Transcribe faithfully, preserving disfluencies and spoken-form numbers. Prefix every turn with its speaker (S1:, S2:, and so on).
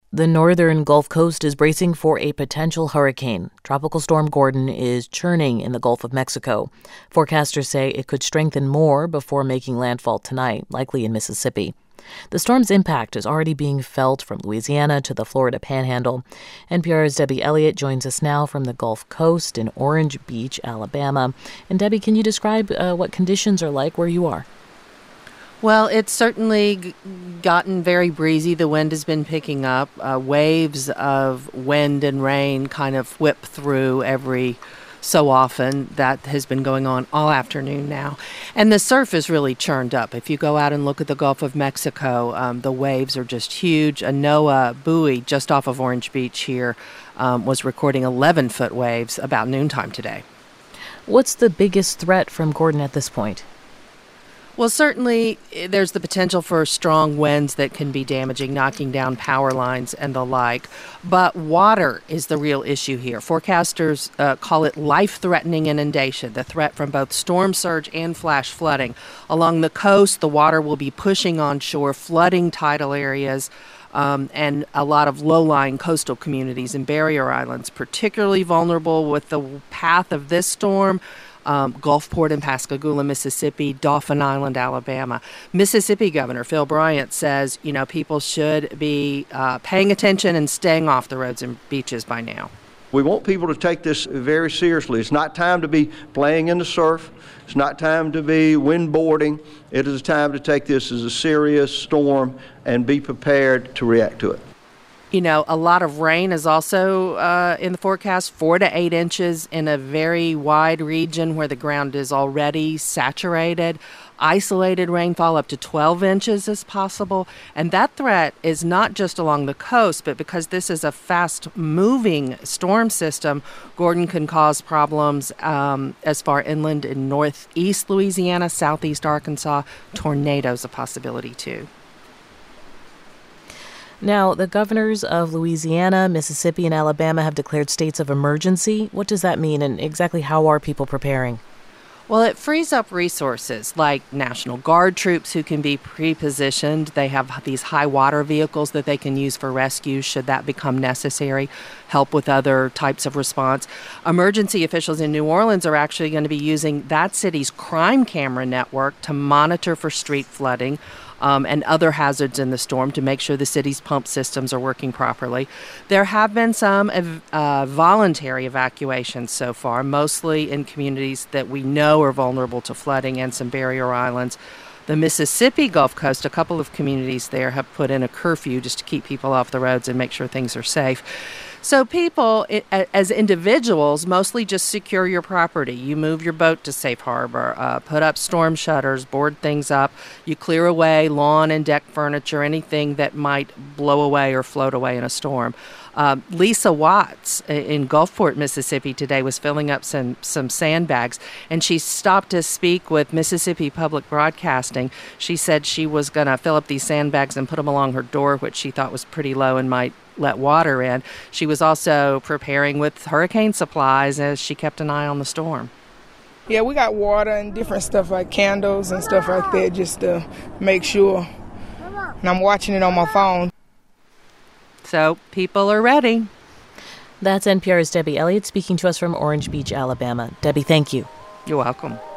S1: The northern Gulf Coast is bracing for a potential hurricane. Tropical Storm Gordon is churning in the Gulf of Mexico. Forecasters say it could strengthen more before making landfall tonight, likely in Mississippi. The storm's impact is already being felt from Louisiana to the Florida Panhandle. N P R's Debbie Elliott joins us now from the Gulf Coast in Orange Beach, Alabama. And Debbie, can you describe uh, what conditions are like where you are?
S2: Well, it's certainly g- gotten very breezy. The wind has been picking up. Uh, waves of wind and rain kind of whip through every so often. That has been going on all afternoon now. And the surf is really churned up. If you go out and look at the Gulf of Mexico, um, the waves are just huge. A NOAA buoy just off of Orange Beach here um, was recording eleven-foot waves about noontime today.
S1: What's the biggest threat from Gordon at this point?
S2: Well, certainly there's the potential for strong winds that can be damaging, knocking down power lines and the like. But water is the real issue here. Forecasters uh, call it life-threatening inundation, the threat from both storm surge and flash flooding. Along the coast, the water will be pushing onshore, flooding tidal areas. Um, and a lot of low-lying coastal communities and barrier islands, particularly vulnerable with the path of this storm. Um, Gulfport and Pascagoula, Mississippi, Dauphin Island, Alabama. Mississippi Governor Phil Bryant says, you know, people should be uh, paying attention and staying off the roads and beaches by now.
S3: We want people to take this very seriously. It's not time to be playing in the surf. It's not time to be windboarding. It is time to take this as a serious storm and be prepared to react to it.
S2: You know, a lot of rain is also uh, in the forecast, four to eight inches in a very wide region where the ground is already saturated. Isolated rainfall up to twelve inches is possible. And that threat is not just along the coast, but because this is a fast-moving storm system, Gordon can cause problems um, as far inland in northeast Louisiana, southeast Arkansas. Tornadoes a possibility, too.
S1: Now, the governors of Louisiana, Mississippi, and Alabama have declared states of emergency. What does that mean, and exactly how are people preparing?
S2: Well, it frees up resources like National Guard troops who can be pre-positioned. They have these high water vehicles that they can use for rescue should that become necessary, help with other types of response. Emergency officials in New Orleans are actually going to be using that city's crime camera network to monitor for street flooding. Um, and other hazards in the storm to make sure the city's pump systems are working properly. There have been some ev- uh, voluntary evacuations so far, mostly in communities that we know are vulnerable to flooding and some barrier islands. The Mississippi Gulf Coast, a couple of communities there have put in a curfew just to keep people off the roads and make sure things are safe. So people, it, as individuals, mostly just secure your property. You move your boat to safe harbor, uh, put up storm shutters, board things up. You clear away lawn and deck furniture, anything that might blow away or float away in a storm. Um, Lisa Watts in Gulfport, Mississippi today was filling up some, some sandbags, and she stopped to speak with Mississippi Public Broadcasting. She said she was going to fill up these sandbags and put them along her door, which she thought was pretty low and might let water in. She was also preparing with hurricane supplies as she kept an eye on the storm.
S4: Yeah, we got water and different stuff like candles and stuff like that just to make sure. And I'm watching it on my phone.
S2: So people are ready.
S1: That's N P R's Debbie Elliott speaking to us from Orange Beach, Alabama. Debbie, thank you.
S2: You're welcome.